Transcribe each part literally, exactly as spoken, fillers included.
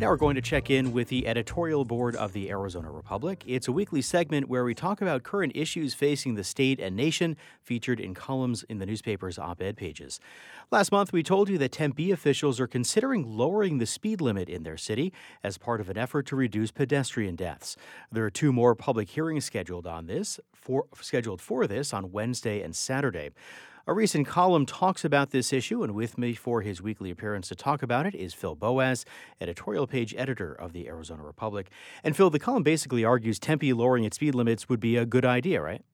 Now we're going to check in with the editorial board of the Arizona Republic. It's a weekly segment where we talk about current issues facing the state and nation, featured in columns in the newspaper's op-ed pages. Last month, we told you that Tempe officials are considering lowering the speed limit in their city as part of an effort to reduce pedestrian deaths. There are two more public hearings scheduled on this, for, scheduled for this on Wednesday and Saturday. A recent column talks about this issue, and with me for his weekly appearance to talk about it is Phil Boas, editorial page editor of the Arizona Republic. And Phil, the column basically argues Tempe lowering its speed limits would be a good idea, right?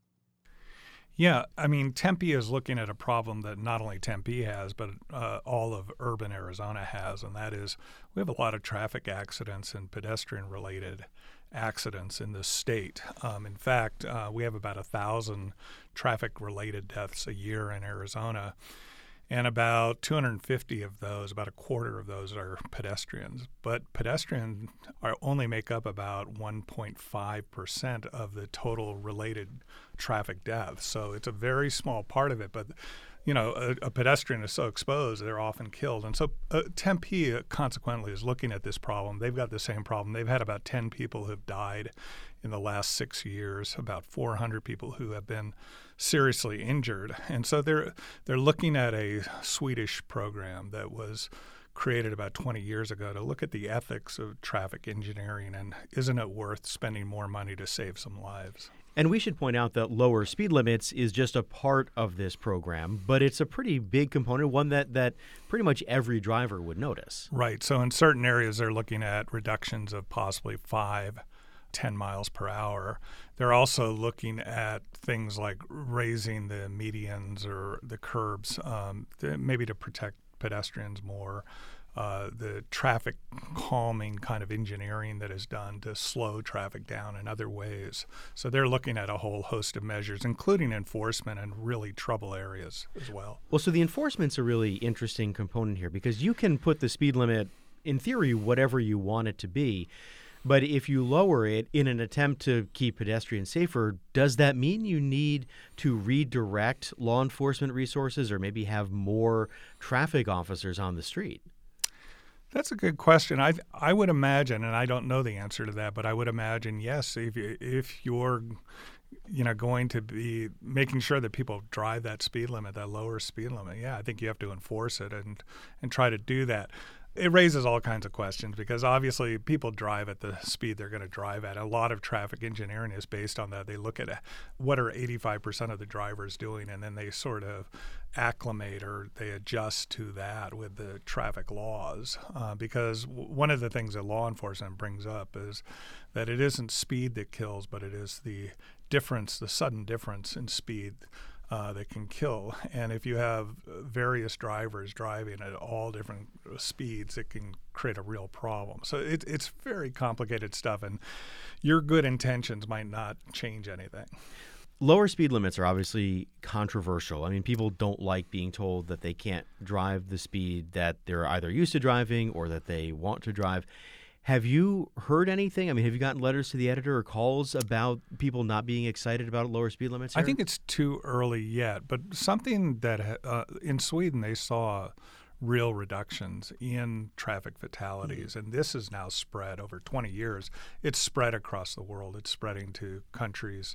Yeah, I mean, Tempe is looking at a problem that not only Tempe has, but uh, all of urban Arizona has, and that is we have a lot of traffic accidents and pedestrian-related accidents in this state. Um, in fact, uh, we have about a thousand traffic-related deaths a year in Arizona, and about two hundred fifty of those, about a quarter of those, are pedestrians. But pedestrians are only make up about one point five percent of the total related traffic deaths. So it's a very small part of it, but you know, a, a pedestrian is so exposed, they're often killed. And so uh, Tempe, uh, consequently, is looking at this problem. They've got the same problem. They've had about ten people who have died in the last six years, about four hundred people who have been seriously injured. And so they're they're looking at a Swedish program that was created about twenty years ago to look at the ethics of traffic engineering, and isn't it worth spending more money to save some lives? And we should point out that lower speed limits is just a part of this program, but it's a pretty big component, one that, that pretty much every driver would notice. Right. So in certain areas, they're looking at reductions of possibly five, ten miles per hour. They're also looking at things like raising the medians or the curbs, um, maybe to protect pedestrians more. Uh, the traffic calming kind of engineering that is done to slow traffic down in other ways. So they're looking at a whole host of measures, including enforcement in really trouble areas as well. Well, so the enforcement's a really interesting component here, because you can put the speed limit, in theory, whatever you want it to be. But if you lower it in an attempt to keep pedestrians safer, does that mean you need to redirect law enforcement resources or maybe have more traffic officers on the street? That's a good question. I I would imagine, and I don't know the answer to that, but I would imagine yes. If you, if you're, you know, going to be making sure that people drive that speed limit, that lower speed limit, yeah, I think you have to enforce it and and try to do that. It raises all kinds of questions because obviously people drive at the speed they're going to drive at. A lot of traffic engineering is based on that. They look at what are eighty-five percent of the drivers doing, and then they sort of acclimate or they adjust to that with the traffic laws. Uh, because w- one of the things that law enforcement brings up is that it isn't speed that kills, but it is the difference, the sudden difference in speed Uh, that can kill. And if you have various drivers driving at all different speeds, it can create a real problem. So it, it's very complicated stuff, and your good intentions might not change anything. Lower speed limits are obviously controversial. I mean, people don't like being told that they can't drive the speed that they're either used to driving or that they want to drive. Have you heard anything? I mean, have you gotten letters to the editor or calls about people not being excited about lower speed limits here? I think it's too early yet, but something that uh, in Sweden they saw real reductions in traffic fatalities, mm-hmm. and this is now spread over twenty years. It's spread across the world. It's spreading to countries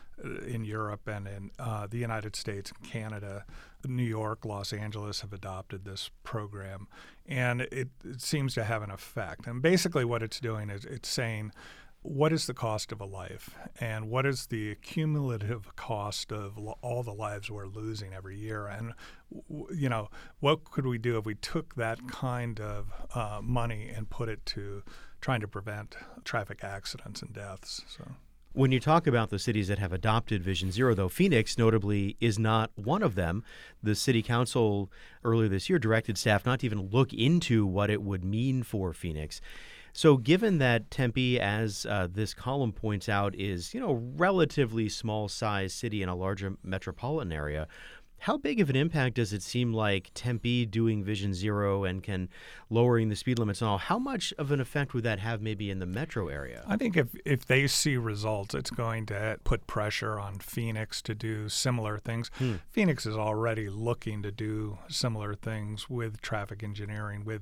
in Europe and in uh, the United States and Canada. New York, Los Angeles have adopted this program, and it, it seems to have an effect. And basically what it's doing is it's saying, what is the cost of a life, and what is the cumulative cost of lo- all the lives we're losing every year? And, w- you know, what could we do if we took that kind of uh, money and put it to trying to prevent traffic accidents and deaths? So. When you talk about the cities that have adopted Vision Zero, though, Phoenix notably is not one of them. The city council earlier this year directed staff not to even look into what it would mean for Phoenix. So given that Tempe, as uh, this column points out, is, you know, relatively small-sized city in a larger metropolitan area, how big of an impact does it seem like Tempe doing Vision Zero and can lowering the speed limits and all, how much of an effect would that have maybe in the metro area? I think if, if they see results, it's going to put pressure on Phoenix to do similar things. Hmm. Phoenix is already looking to do similar things with traffic engineering, with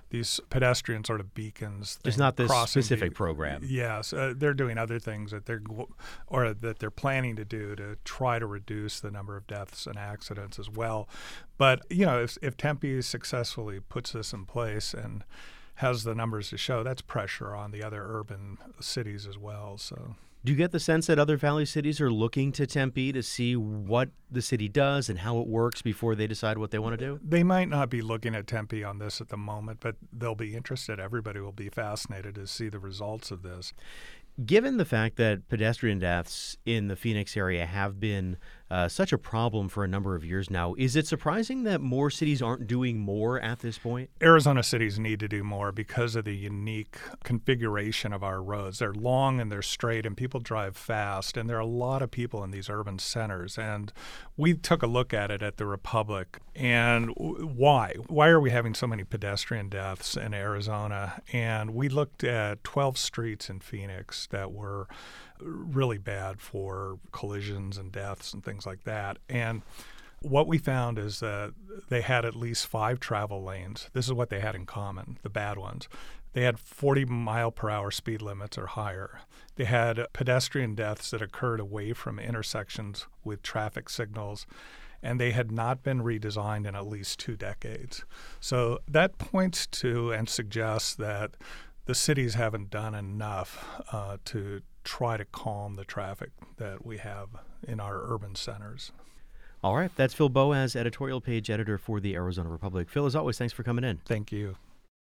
these pedestrian sort of beacons. There's not this specific program. Yes, uh, they're doing other things that they're or that they're planning to do to try to reduce the number of deaths and accidents as well. But you know, if, if Tempe successfully puts this in place and has the numbers to show, that's pressure on the other urban cities as well. So. Do you get the sense that other Valley cities are looking to Tempe to see what the city does and how it works before they decide what they want to do? They might not be looking at Tempe on this at the moment, but they'll be interested. Everybody will be fascinated to see the results of this. Given the fact that pedestrian deaths in the Phoenix area have been uh, such a problem for a number of years now, is it surprising that more cities aren't doing more at this point? Arizona cities need to do more because of the unique configuration of our roads. They're long and they're straight, and people drive fast, and there are a lot of people in these urban centers. And we took a look at it at the Republic. And why? Why are we having so many pedestrian deaths in Arizona? And we looked at twelve streets in Phoenix that were really bad for collisions and deaths and things like that. And what we found is that they had at least five travel lanes. This is what they had in common, the bad ones. They had forty mile per hour speed limits or higher. They had pedestrian deaths that occurred away from intersections with traffic signals, and they had not been redesigned in at least two decades. So that points to and suggests that the cities haven't done enough uh, to try to calm the traffic that we have in our urban centers. All right. That's Phil Boas, editorial page editor for the Arizona Republic. Phil, as always, thanks for coming in. Thank you.